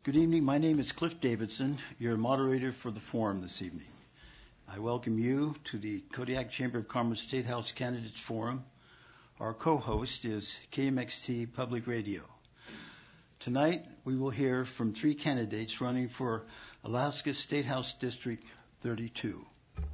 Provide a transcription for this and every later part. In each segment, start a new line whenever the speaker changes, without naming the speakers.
Good evening. My name is Cliff Davidson, your moderator for the forum this evening. I welcome you to the Kodiak Chamber of Commerce State House Candidates Forum. Our co-host is KMXT Public Radio. Tonight, we will hear from three candidates running for Alaska State House District 32.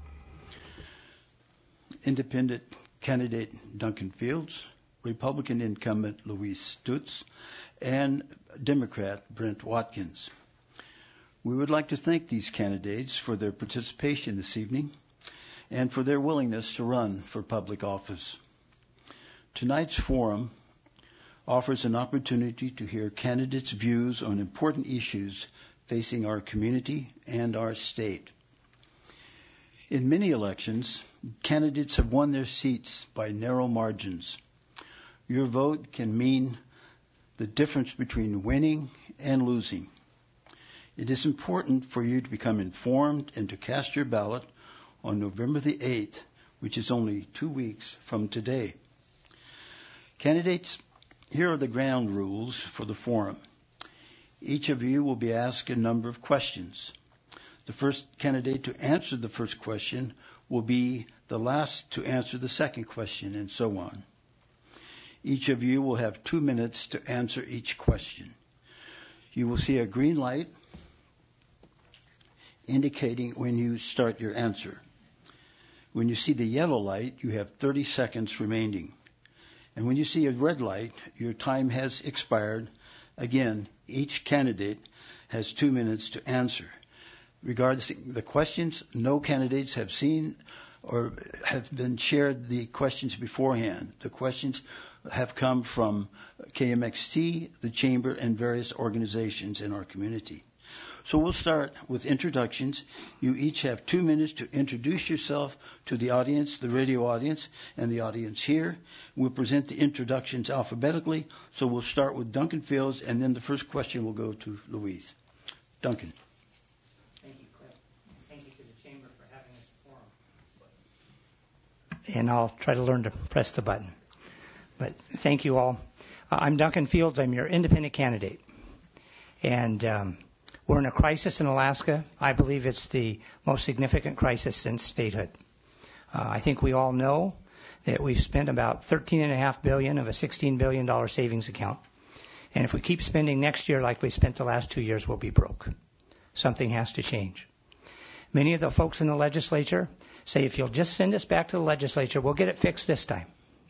Independent candidate Duncan Fields, Republican incumbent Louise Stutz, and Democrat Brent Watkins. We would like to thank these candidates for their participation this evening and for their willingness to run for public office. Tonight's forum offers an opportunity to hear candidates' views on important issues facing our community and our state. In many elections, candidates have won their seats by narrow margins. Your vote can mean the difference between winning and losing. It is important for you to become informed and to cast your ballot on November the 8th, which is only 2 weeks from today. Candidates, here are the ground rules for the forum. Each of you will be asked a number of questions. The first candidate to answer the first question will be the last to answer the second question, and so on. Each of you will have 2 minutes to answer each question. You will see a green light indicating when you start your answer. When you see the yellow light, you have 30 seconds remaining. And when you see a red light, your time has expired. Again, each candidate has 2 minutes to answer. Regarding the questions, no candidates have seen or have been shared the questions beforehand. The questions have come from KMXT, the Chamber, and various organizations in our community. So we'll start with introductions. You each have 2 minutes to introduce yourself to the audience, the radio audience, and the audience here. We'll present the introductions alphabetically. So we'll start with Duncan Fields, and then the first question will go to Louise. Duncan.
Thank you, Cliff. Thank you to the Chamber for having this forum. And I'll try to learn to press the button. But thank you all. I'm Duncan Fields. I'm your independent candidate. And we're in a crisis in Alaska. I believe it's the most significant crisis since statehood. I think we all know that we've spent about $13.5 billion of a $16 billion savings account. And if we keep spending next year like we spent the last 2 years, we'll be broke. Something has to change. Many of the folks in the legislature say, if you'll just send us back to the legislature, we'll get it fixed this time.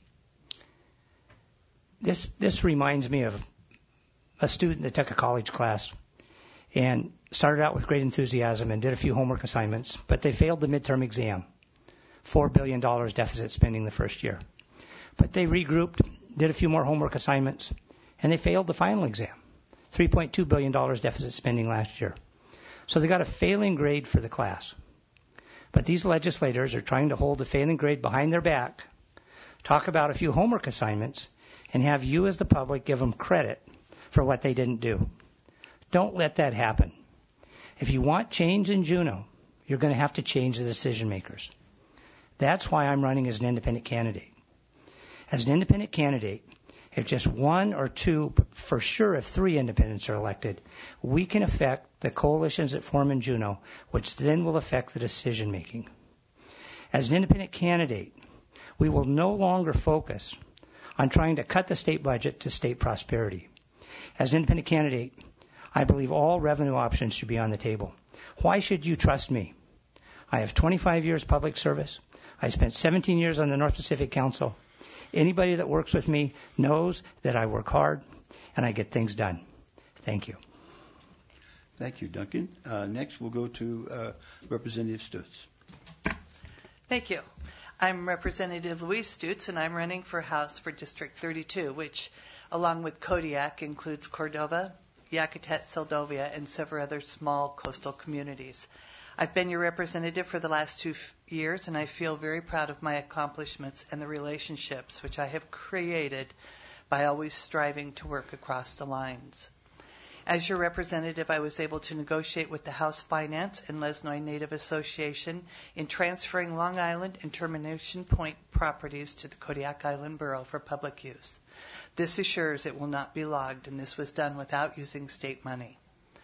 This reminds me of a student that took a college class and started out with great enthusiasm and did a few homework assignments, but they failed the midterm exam. $4 billion deficit spending the first year. But they regrouped, did a few more homework assignments, and they failed the final exam. $3.2 billion deficit spending last year. So they got a failing grade for the class. But these legislators are trying to hold the failing grade behind their back, talk about a few homework assignments, and have you as the public give them credit for what they didn't do. Don't let that happen. If you want change in Juneau, you're going to have to change the decision makers. That's why I'm running as an independent candidate. As an independent candidate, if just one or two, for sure if 3 independents are elected, we can affect the coalitions that form in Juneau, which then will affect the decision making. As an independent candidate, we will no longer focus on trying to cut the state budget to state prosperity. As an independent candidate, I believe all revenue options should be on the table. Why should you trust me? I have 25 years public service. I spent 17 years on the North Pacific Council. Anybody that works with me knows that I work hard and I get things done. Thank you.
Thank you, Duncan. Next, we'll go to Representative Stutz.
Thank you. I'm Representative Louise Stutz, and I'm running for House for District 32, which, along with Kodiak, includes Cordova, Yakutat, Seldovia, and several other small coastal communities. I've been your representative for the last 2 years, and I feel very proud of my accomplishments and the relationships which I have created by always striving to work across the lines. As your representative, I was able to negotiate with the House Finance and Lesnoy Native Association in transferring Long Island and Termination Point properties to the Kodiak Island Borough for public use. This assures it will not be logged, and this was done without using state money.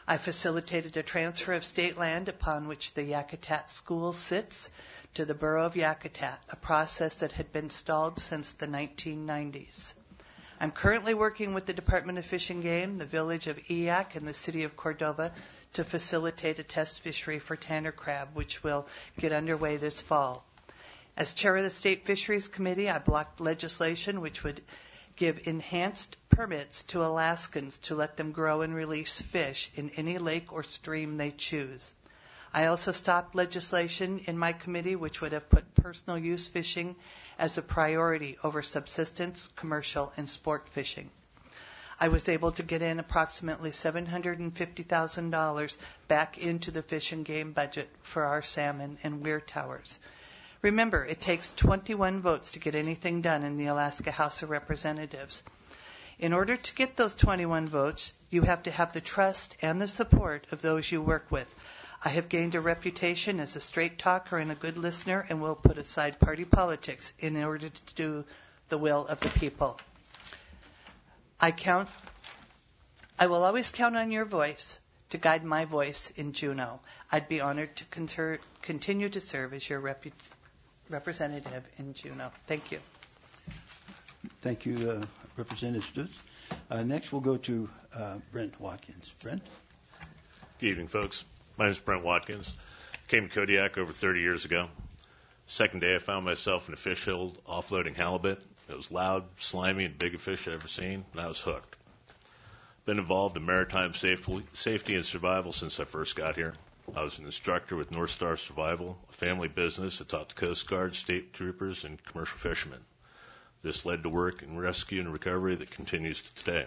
I facilitated a transfer of state land upon which the Yakutat School sits to the Borough of Yakutat, a process that had been stalled since the 1990s. I'm currently working with the Department of Fish and Game, the village of Eyak, and the city of Cordova to facilitate a test fishery for tanner crab, which will get underway this fall. As chair of the State Fisheries Committee, I blocked legislation which would give enhanced permits to Alaskans to let them grow and release fish in any lake or stream they choose. I also stopped legislation in my committee which would have put personal use fishing as a priority over subsistence, commercial, and sport fishing. I was able to get in approximately $750,000 back into the Fish and Game budget for our salmon and weir towers. Remember, it takes 21 votes to get anything done in the Alaska House of Representatives. In order to get those 21 votes, you have to have the trust and the support of those you work with. I have gained a reputation as a straight talker and a good listener, and will put aside party politics in order to do the will of the people. I will always count on your voice to guide my voice in Juneau. I'd be honored to continue to serve as your representative in Juneau. Thank you.
Thank you, Representative Stutz. Next, we'll go to Brent Watkins. Brent?
Good evening, folks. My name is Brent Watkins. Came to Kodiak over 30 years ago. Second day, I found myself in a fish hill offloading halibut. It was loud, slimy, and biggest fish I've ever seen, and I was hooked. Been involved in maritime safety and survival since I first got here. I was an instructor with North Star Survival, a family business that taught the Coast Guard, state troopers, and commercial fishermen. This led to work in rescue and recovery that continues to today.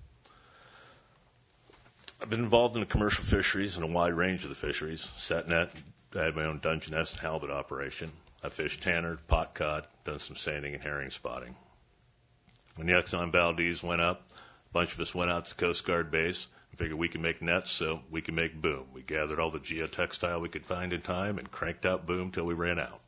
I've been involved in the commercial fisheries and a wide range of the fisheries. Set net, I had my own Dungeness and halibut operation. I fished tanner, pot cod, done some sanding and herring spotting. When the Exxon Valdez went up, a bunch of us went out to the Coast Guard base and figured we could make nets so we could make boom. We gathered all the geotextile we could find in time and cranked out boom till we ran out.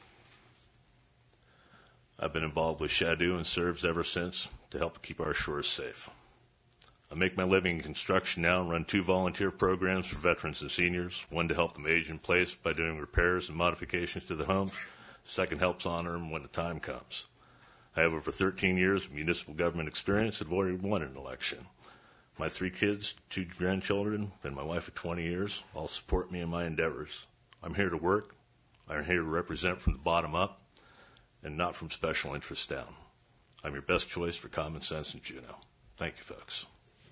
I've been involved with Shadu and serves ever since to help keep our shores safe. I make my living in construction now and run 2 volunteer programs for veterans and seniors, one to help them age in place by doing repairs and modifications to the homes. The second helps honor them when the time comes. I have over 13 years of municipal government experience and have already won an election. My 3 kids, 2 grandchildren, and my wife of 20 years all support me in my endeavors. I'm here to work. I'm here to represent from the bottom up and not from special interests down. I'm your best choice for common sense in Juneau. Thank you, folks.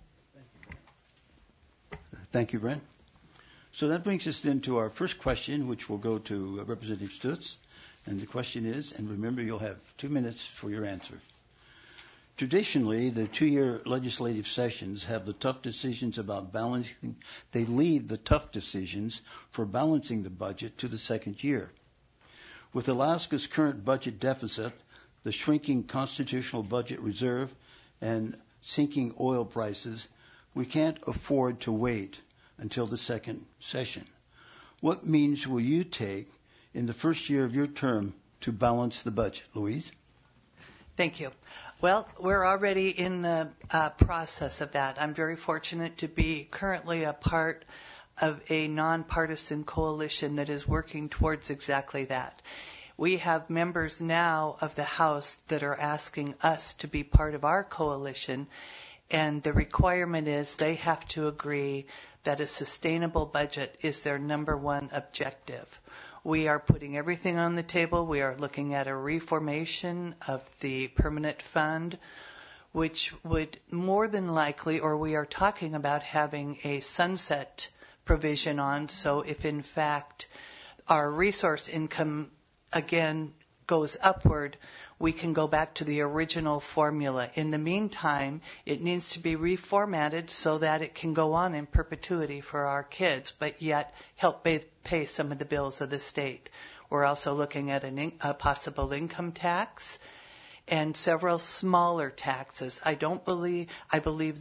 Thank you, Brent. So that brings us then to our first question, which will go to Representative Stutz. And the question is, and remember you'll have 2 minutes for your answer. Traditionally, the 2-year legislative sessions have the tough decisions about balancing. They leave the tough decisions for balancing the budget to the second year. With Alaska's current budget deficit, the shrinking constitutional budget reserve, and sinking oil prices, we can't afford to wait until the second session. What means will you take in the first year of your term to balance the budget? Louise?
Thank you. Well, we're already in the process of that. I'm very fortunate to be currently a part of a nonpartisan coalition that is working towards exactly that. We have members now of the House that are asking us to be part of our coalition, and the requirement is they have to agree that a sustainable budget is their number one objective. We are putting everything on the table. We are looking at a reformation of the permanent fund, which would more than likely, or we are talking about having a sunset provision on, so if in fact our resource income again goes upward, we can go back to the original formula. In the meantime, it needs to be reformatted so that it can go on in perpetuity for our kids, but yet help pay some of the bills of the state. We're also looking at a possible income tax and several smaller taxes. I believe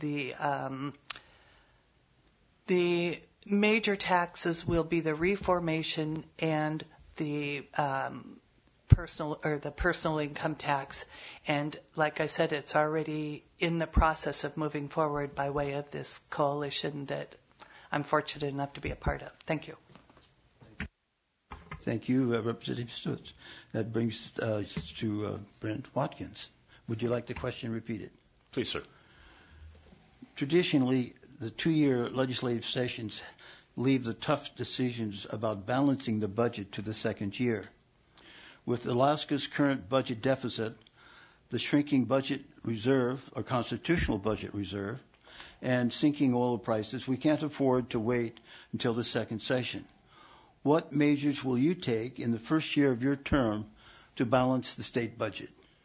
the major taxes will be the reformation and the personal income tax, and like I said, it's already in the process of moving forward by way of this coalition that I'm fortunate enough to be a part of. Thank you.
Thank you, Representative Stutz. That brings us to Brent Watkins. Would you like the question repeated?
Please, sir.
Traditionally, the 2-year legislative sessions leave the tough decisions about balancing the budget to the second year. With Alaska's current budget deficit, the shrinking budget reserve, or constitutional budget reserve, and sinking oil prices, we can't afford to wait until the second session. What measures will you take in the first year of your term to balance the state budget?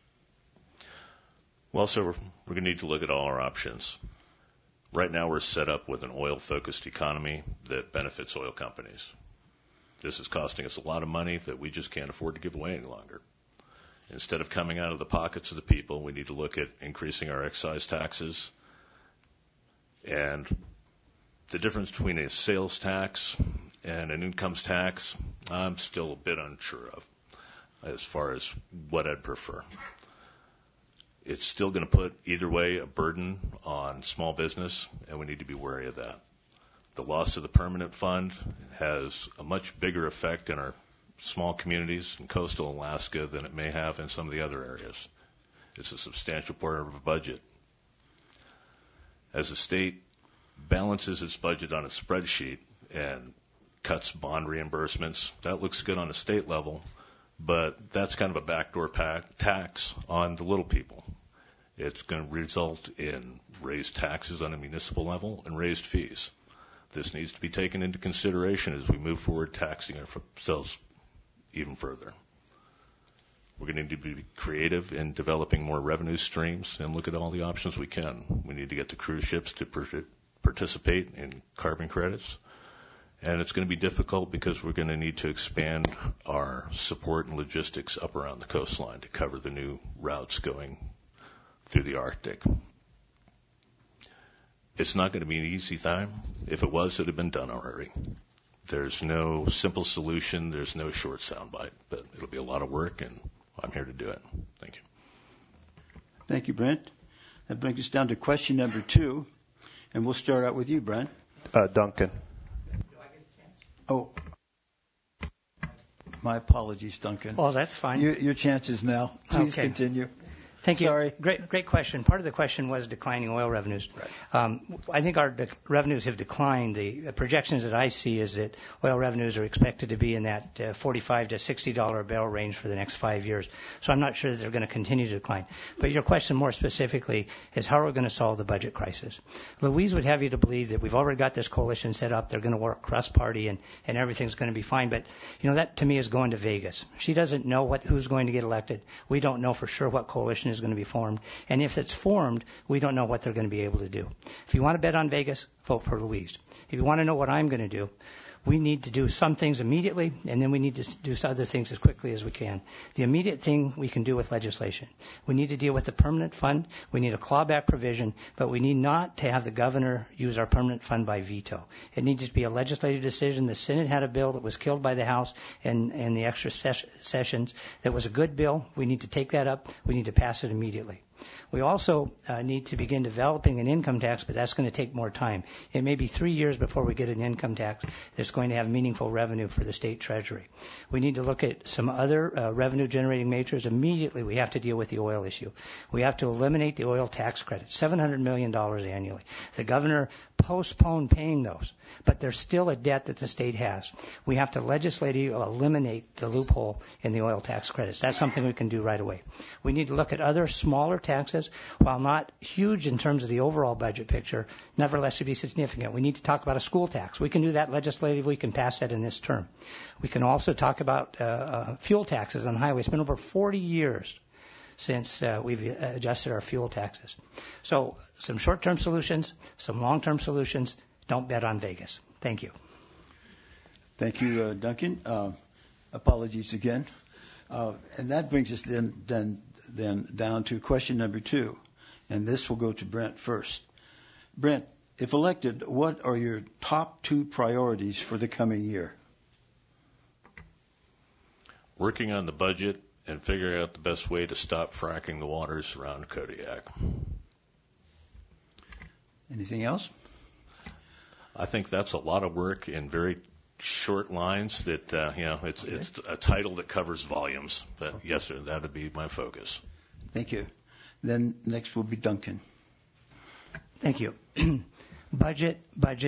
Well, sir, we're going to need to look at all our options. Right now, we're set up with an oil-focused economy that benefits oil companies. This is costing us a lot of money that we just can't afford to give away any longer. Instead of coming out of the pockets of the people, we need to look at increasing our excise taxes. And the difference between a sales tax and an incomes tax, I'm still a bit unsure of as far as what I'd prefer. It's still going to put, either way, a burden on small business, and we need to be wary of that. The loss of the permanent fund has a much bigger effect in our small communities in coastal Alaska than it may have in some of the other areas. It's a substantial part of our budget. As the state balances its budget on a spreadsheet and cuts bond reimbursements, that looks good on a state level, but that's kind of a backdoor tax on the little people. It's going to result in raised taxes on a municipal level and raised fees. This needs to be taken into consideration as we move forward taxing ourselves even further. We're going to need to be creative in developing more revenue streams and look at all the options we can. We need to get the cruise ships to participate in carbon credits. And it's going to be difficult because we're going to need to expand our support and logistics up around the coastline to cover the new routes going through the Arctic. It's not going to be an easy time. If it was, it would have been done already. There's no simple solution. There's no short soundbite, but it'll be a lot of work, and I'm here to do it. Thank you.
Thank you, Brent. That brings us down to question number 2, and we'll start out with you, Brent.
Duncan.
Oh, my apologies, Duncan.
Oh, that's fine.
Your chances now. Please continue.
Thank you.
Sorry.
Great question. Part of the question was declining oil revenues.
Right.
I think our revenues have declined. The projections that I see is that oil revenues are expected to be in that $45 to $60 a barrel range for the next 5 years. So I'm not sure that they're going to continue to decline. But your question more specifically is how are we going to solve the budget crisis? Louise would have you to believe that we've already got this coalition set up. They're going to work cross-party and everything's going to be fine. But, that to me is going to Vegas. She doesn't know who's going to get elected. We don't know for sure what coalition is going to be formed. And if it's formed, we don't know what they're going to be able to do. If you want to bet on Vegas, vote for Louise. If you want to know what I'm going to do, we need to do some things immediately, and then we need to do other things as quickly as we can. The immediate thing we can do with legislation. We need to deal with the permanent fund. We need a clawback provision, but we need not to have the governor use our permanent fund by veto. It needs to be a legislative decision. The Senate had a bill that was killed by the House and the extra sessions. That was a good bill. We need to take that up. We need to pass it immediately. We also need to begin developing an income tax, but that's going to take more time. It may be 3 years before we get an income tax that's going to have meaningful revenue for the state treasury. We need to look at some other revenue-generating measures. Immediately, we have to deal with the oil issue. We have to eliminate the oil tax credit, $700 million annually. The governor postponed paying those, but there's still a debt that the state has. We have to legislatively eliminate the loophole in the oil tax credits. That's something we can do right away. We need to look at other smaller taxes, while not huge in terms of the overall budget picture, nevertheless should be significant. We need to talk about a school tax. We can do that legislatively. We can pass that in this term. We can also talk about fuel taxes on highways. It's been over 40 years since we've adjusted our fuel taxes. So some short-term solutions, some long-term solutions. Don't bet on Vegas. Thank you.
Thank you, Duncan. Apologies again. And that brings us then down to question number 2. And this will go to Brent first. Brent, if elected, what are your top 2 priorities for the coming year?
Working on the budget and figuring out the best way to stop fracking the waters around Kodiak.
Anything else?
I think that's a lot of work in very short lines that, it's a title that covers volumes. But yes, sir, that would be my focus.
Thank you. Then next will be Duncan.
Thank you. Budget.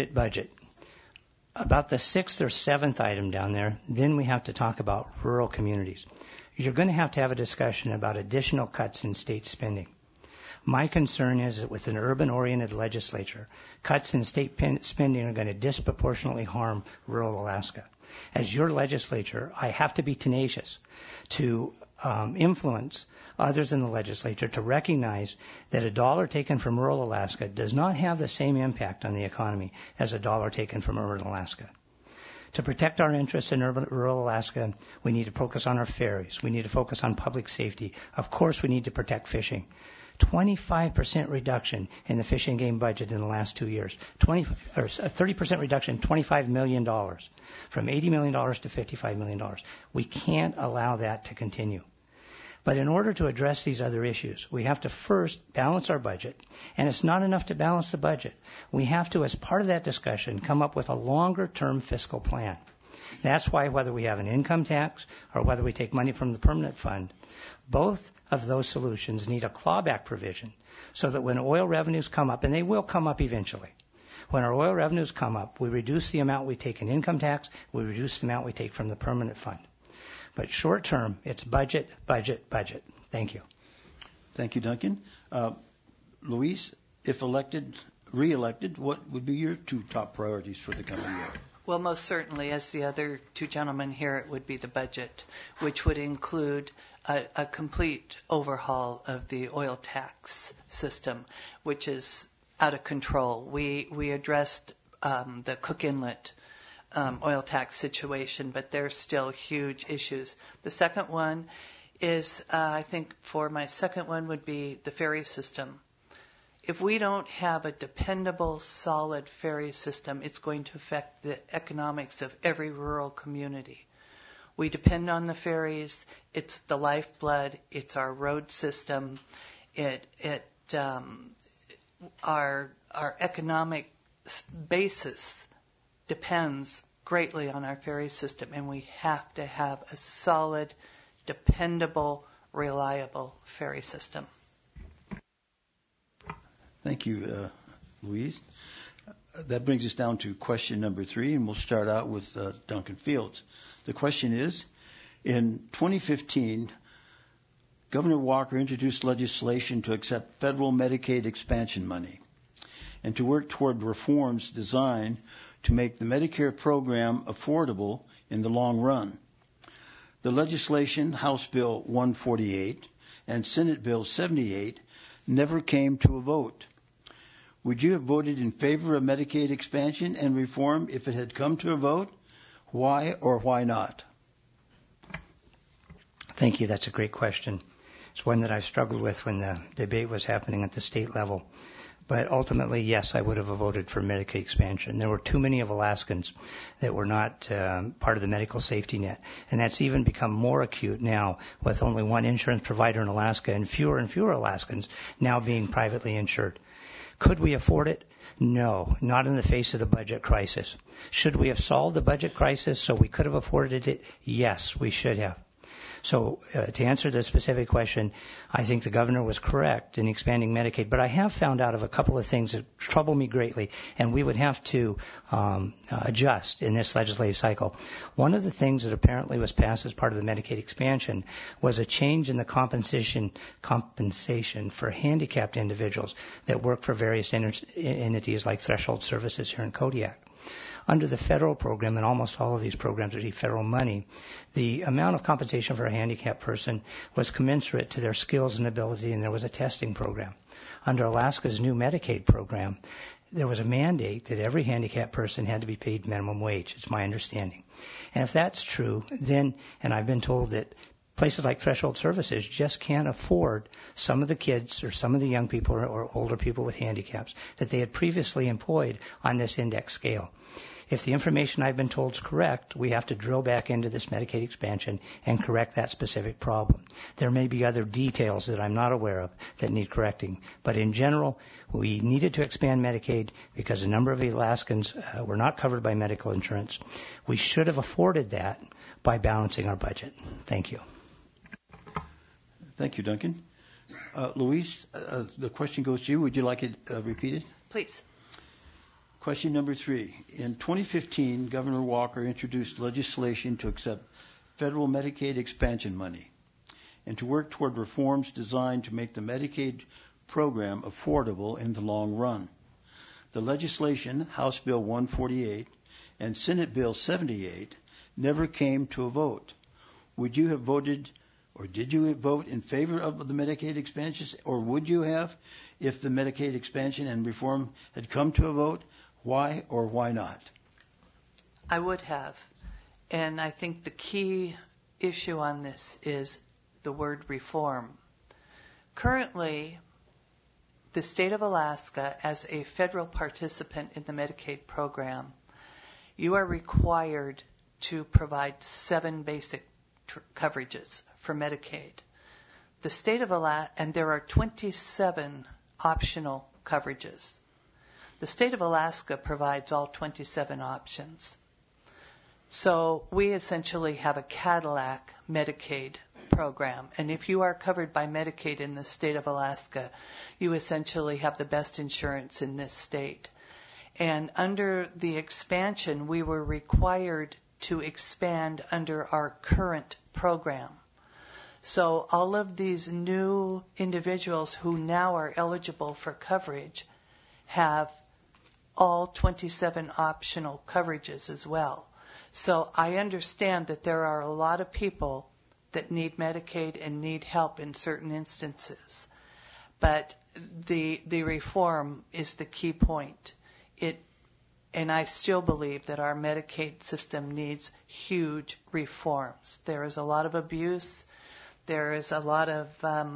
About the sixth or seventh item down there, then we have to talk about rural communities. You're going to have a discussion about additional cuts in state spending. My concern is that with an urban-oriented legislature, cuts in state spending are going to disproportionately harm rural Alaska. As your legislature, I have to be tenacious to influence others in the legislature to recognize that a dollar taken from rural Alaska does not have the same impact on the economy as a dollar taken from urban Alaska. To protect our interests in rural Alaska, we need to focus on our ferries. We need to focus on public safety. Of course, we need to protect fishing. 25% reduction in the fish and game budget in the last 2 years. 30% reduction, $25 million, from $80 million to $55 million. We can't allow that to continue. But in order to address these other issues, we have to first balance our budget. And it's not enough to balance the budget. We have to, as part of that discussion, come up with a longer-term fiscal plan. That's why whether we have an income tax or whether we take money from the permanent fund, both of those solutions need a clawback provision so that when oil revenues come up, and they will come up eventually, when our oil revenues come up, we reduce the amount we take in income tax, we reduce the amount we take from the permanent fund. But short term, it's budget. Thank you.
Thank you, Duncan. Louise, if re-elected, what would be your two top priorities for the coming year?
Well, most certainly, as the other two gentlemen here, it would be the budget, which would include a complete overhaul of the oil tax system, which is out of control. We addressed the Cook Inlet oil tax situation, but there's still huge issues. The second one is, I think for my second one would be the ferry system. If we don't have a dependable, solid ferry system, it's going to affect the economics of every rural community. We depend on the ferries. It's the lifeblood. It's our road system. Our economic basis depends greatly on our ferry system, and we have to have a solid, dependable, reliable ferry system.
Thank you, Louise. That brings us down to question number 3, and we'll start out with Duncan Fields. The question is, in 2015, Governor Walker introduced legislation to accept federal Medicaid expansion money and to work toward reforms designed to make the Medicare program affordable in the long run. The legislation, House Bill 148 and Senate Bill 78, never came to a vote. Would you have voted in favor of Medicaid expansion and reform if it had come to a vote? Why or why not?
Thank you. That's a great question. It's one that I struggled with when the debate was happening at the state level. But ultimately, yes, I would have voted for Medicaid expansion. There were too many of Alaskans that were not part of the medical safety net. And that's even become more acute now with only one insurance provider in Alaska and fewer Alaskans now being privately insured. Could we afford it? No, not in the face of the budget crisis. Should we have solved the budget crisis so we could have afforded it? Yes, we should have. So to answer the specific question, I think the governor was correct in expanding Medicaid, but I have found out of a couple of things that trouble me greatly, and we would have to adjust in this legislative cycle. One of the things that apparently was passed as part of the Medicaid expansion was a change in the compensation for handicapped individuals that work for various entities like Threshold Services here in Kodiak. Under the federal program, and almost all of these programs receive federal money, the amount of compensation for a handicapped person was commensurate to their skills and ability, and there was a testing program. Under Alaska's new Medicaid program, there was a mandate that every handicapped person had to be paid minimum wage. It's my understanding. And if that's true, then, and I've been told that places like Threshold Services just can't afford some of the kids or some of the young people or older people with handicaps that they had previously employed on this index scale. If the information I've been told is correct, we have to drill back into this Medicaid expansion and correct that specific problem. There may be other details that I'm not aware of that need correcting, but in general, we needed to expand Medicaid because a number of Alaskans were not covered by medical insurance. We should have afforded that by balancing our budget. Thank you.
Thank you, Duncan. Louise, the question goes to you. Would you like it repeated?
Please.
Question number 3. In 2015, Governor Walker introduced legislation to accept federal Medicaid expansion money and to work toward reforms designed to make the Medicaid program affordable in the long run. The legislation, House Bill 148 and Senate Bill 78, never came to a vote. Would you have voted, or did you vote in favor of the Medicaid expansions, or would you have if the Medicaid expansion and reform had come to a vote? Why or why not?
I would have. And I think the key issue on this is the word reform. Currently, the state of Alaska, as a federal participant in the Medicaid program, you are required to provide 7 basic coverages for Medicaid. The state of Alaska, and there are 27 optional coverages. The state of Alaska provides all 27 options. So we essentially have a Cadillac Medicaid program. And if you are covered by Medicaid in the state of Alaska, you essentially have the best insurance in this state. And under the expansion, we were required to expand under our current program. So all of these new individuals who now are eligible for coverage have all 27 optional coverages as well. So I understand that there are a lot of people that need Medicaid and need help in certain instances. But the reform is the key point. And I still believe that our Medicaid system needs huge reforms. There is a lot of abuse. There is a lot of,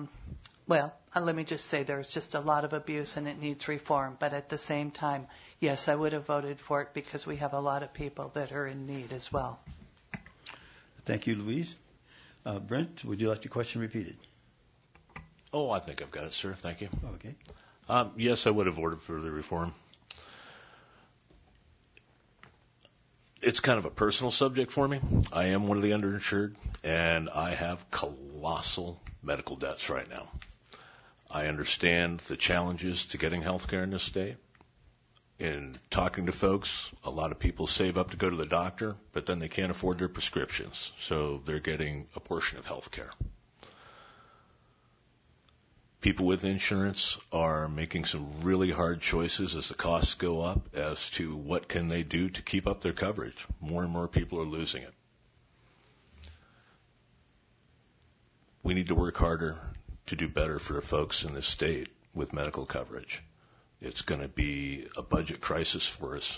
let me just say there's just a lot of abuse and it needs reform. But at the same time, yes, I would have voted for it because we have a lot of people that are in need as well.
Thank you, Louise. Brent, would you like your question repeated?
Oh, I think I've got it, sir. Thank you.
Okay.
Yes, I would have voted for the reform. It's kind of a personal subject for me. I am one of the underinsured, and I have colossal medical debts right now. I understand the challenges to getting health care in this state. In talking to folks, a lot of people save up to go to the doctor, but then they can't afford their prescriptions, so they're getting a portion of health care. People with insurance are making some really hard choices as the costs go up as to what can they do to keep up their coverage. More and more people are losing it. We need to work harder to do better for the folks in this state with medical coverage. It's going to be a budget crisis for us.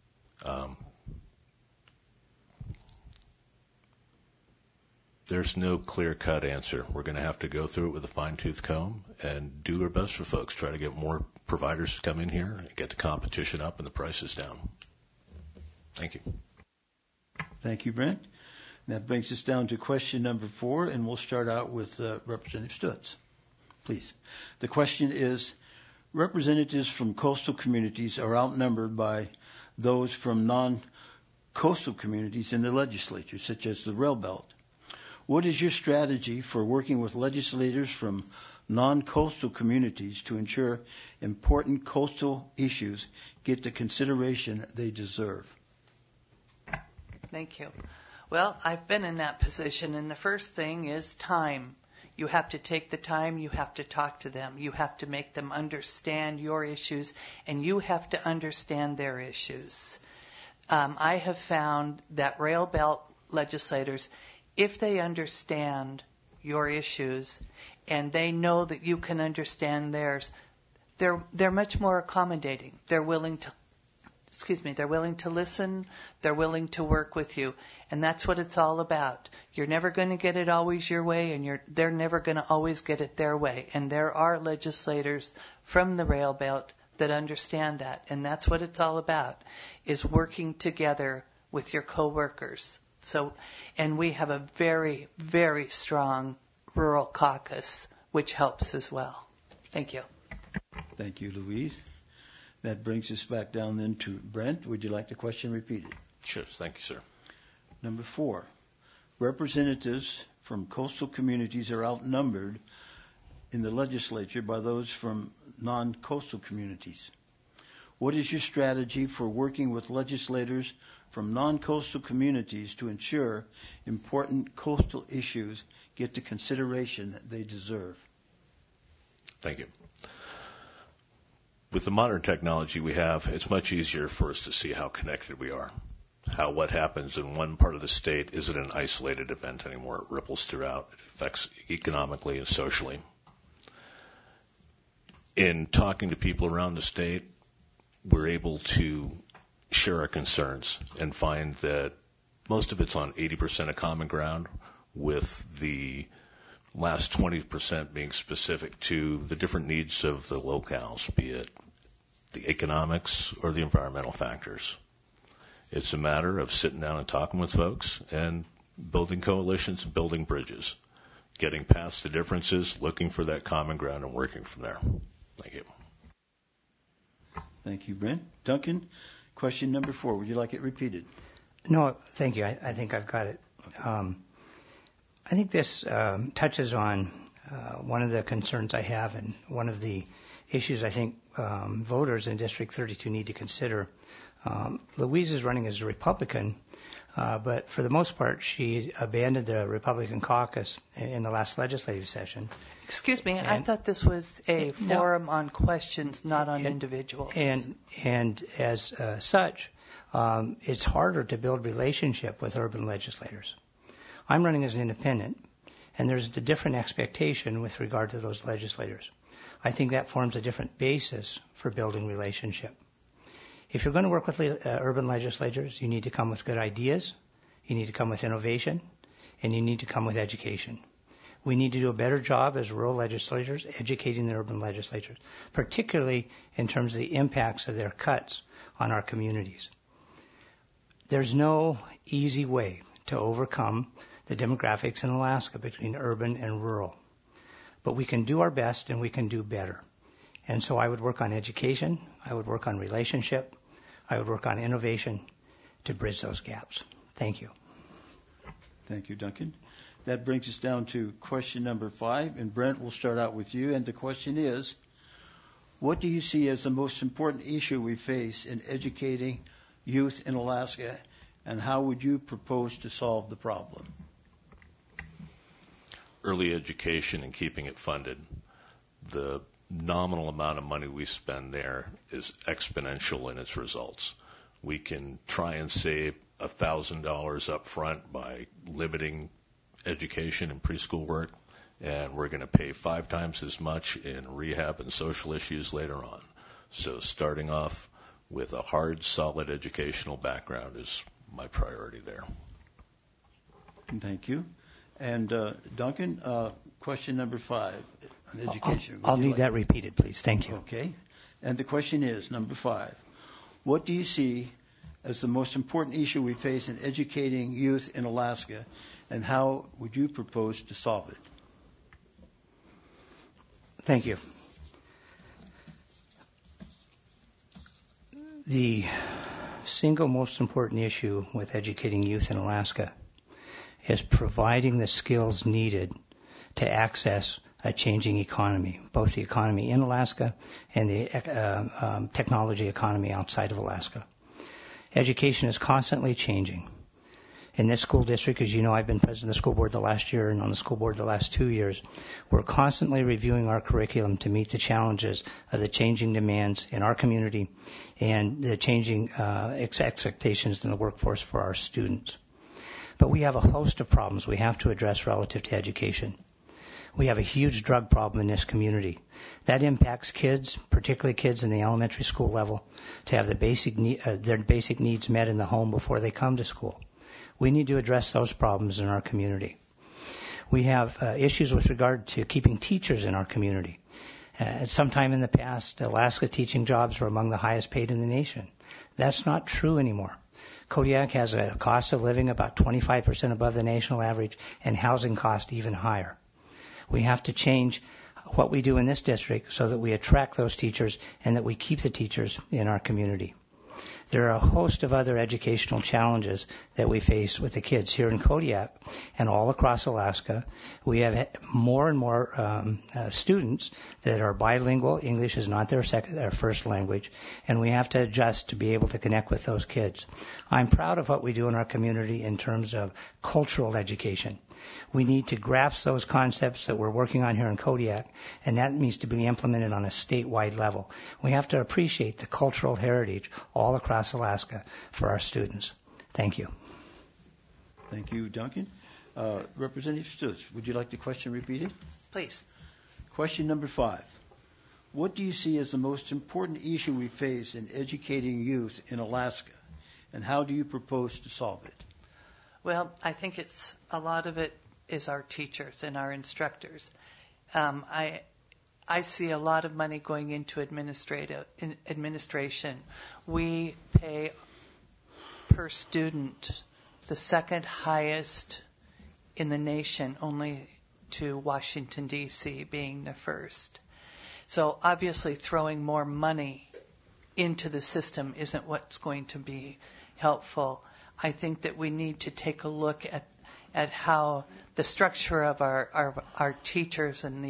There's no clear-cut answer. We're going to have to go through it with a fine-tooth comb and do our best for folks, try to get more providers to come in here and get the competition up and the prices down. Thank you.
Thank you, Brent. That brings us down to question number 4, and we'll start out with Representative Stutz. Please. The question is, representatives from coastal communities are outnumbered by those from non-coastal communities in the legislature, such as the Rail Belt. What is your strategy for working with legislators from non-coastal communities to ensure important coastal issues get the consideration they deserve?
Thank you. Well, I've been in that position, and the first thing is time. You have to take the time, you have to talk to them, you have to make them understand your issues, and you have to understand their issues. I have found that Rail Belt legislators, if they understand your issues and they know that you can understand theirs, they're much more accommodating. They're willing to listen, they're willing to work with you, and that's what it's all about. You're never going to get it always your way, and they're never going to always get it their way. And there are legislators from the Rail Belt that understand that. And that's what it's all about, is working together with your coworkers. So, and we have a very, very strong rural caucus, which helps as well. Thank you.
Thank you, Louise. That brings us back down then to Brent. Would you like the question repeated?
Sure. Thank you, sir.
Number 4. Representatives from coastal communities are outnumbered in the legislature by those from non-coastal communities. What is your strategy for working with legislators from non-coastal communities to ensure important coastal issues get the consideration that they deserve?
Thank you. With the modern technology we have, it's much easier for us to see how connected we are. How what happens in one part of the state isn't an isolated event anymore. It ripples throughout. It affects economically and socially. In talking to people around the state, we're able to share our concerns and find that most of it's on 80% of common ground, with the last 20% being specific to the different needs of the locales, be it the economics or the environmental factors. It's a matter of sitting down and talking with folks and building coalitions, building bridges, getting past the differences, looking for that common ground, and working from there. Thank you.
Thank you, Brent. Duncan, question number 4. Would you like it repeated?
No, thank you. I think I've got it. I think this touches on one of the concerns I have, and one of the issues I think voters in District 32 need to consider. Louise is running as a Republican, but for the most part, she abandoned the Republican caucus in the last legislative session.
Excuse me, I thought this was a forum on questions, not on individuals.
And as such, it's harder to build relationship with urban legislators. I'm running as an independent, and there's a different expectation with regard to those legislators. I think that forms a different basis for building relationship. If you're going to work with urban legislators, you need to come with good ideas, you need to come with innovation, and you need to come with education. We need to do a better job as rural legislators educating the urban legislators, particularly in terms of the impacts of their cuts on our communities. There's no easy way to overcome the demographics in Alaska between urban and rural. But we can do our best and we can do better. And so I would work on education, I would work on relationship, I would work on innovation to bridge those gaps. Thank you.
Thank you, Duncan. That brings us down to question number 5, and Brent, we'll start out with you. And the question is, what do you see as the most important issue we face in educating youth in Alaska, and how would you propose to solve the problem?
Early education and keeping it funded. The nominal amount of money we spend there is exponential in its results. We can try and save $1,000 up front by limiting education and preschool work, and we're going to pay 5 times as much in rehab and social issues later on. So starting off with a hard, solid educational background is my priority there.
Thank you. And Duncan, question number 5 on education.
I'll need that repeated, please. Thank you.
Okay. And the question is, number 5, what do you see as the most important issue we face in educating youth in Alaska, and how would you propose to solve it?
Thank you. The single most important issue with educating youth in Alaska is providing the skills needed to access a changing economy, both the economy in Alaska and the technology economy outside of Alaska. Education is constantly changing. In this school district, as you know, I've been president of the school board the last year and on the school board the last 2 years. We're constantly reviewing our curriculum to meet the challenges of the changing demands in our community and the changing expectations in the workforce for our students. But we have a host of problems we have to address relative to education. We have a huge drug problem in this community. That impacts kids, particularly kids in the elementary school level, to have their basic needs met in the home before they come to school. We need to address those problems in our community. We have issues with regard to keeping teachers in our community. At some time in the past, Alaska teaching jobs were among the highest paid in the nation. That's not true anymore. Kodiak has a cost of living about 25% above the national average and housing cost even higher. We have to change what we do in this district so that we attract those teachers and that we keep the teachers in our community. There are a host of other educational challenges that we face with the kids here in Kodiak and all across Alaska. We have more and more students that are bilingual. English is not their first language, and we have to adjust to be able to connect with those kids. I'm proud of what we do in our community in terms of cultural education. We need to grasp those concepts that we're working on here in Kodiak, and that needs to be implemented on a statewide level. We have to appreciate the cultural heritage all across Alaska for our students. Thank you.
Thank you, Duncan. Representative Stutz, would you like the question repeated?
Please.
Question number 5. What do you see as the most important issue we face in educating youth in Alaska, and how do you propose to solve it?
Well, I think a lot of it is our teachers and our instructors. I see a lot of money going into administration. We pay per student the second highest in the nation, only to Washington, D.C. being the first. So obviously throwing more money into the system isn't what's going to be helpful. I think that we need to take a look at how the structure of our teachers and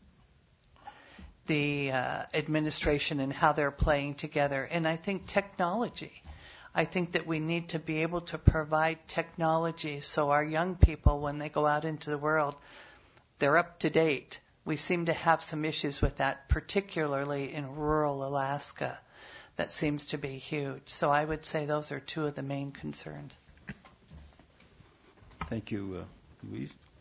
the administration and how they're playing together. And I think technology. I think that we need to be able to provide technology so our young people, when they go out into the world, they're up to date. We seem to have some issues with that, particularly in rural Alaska. That seems to be huge. So I would say those are two of the main concerns.
Thank you, Louise.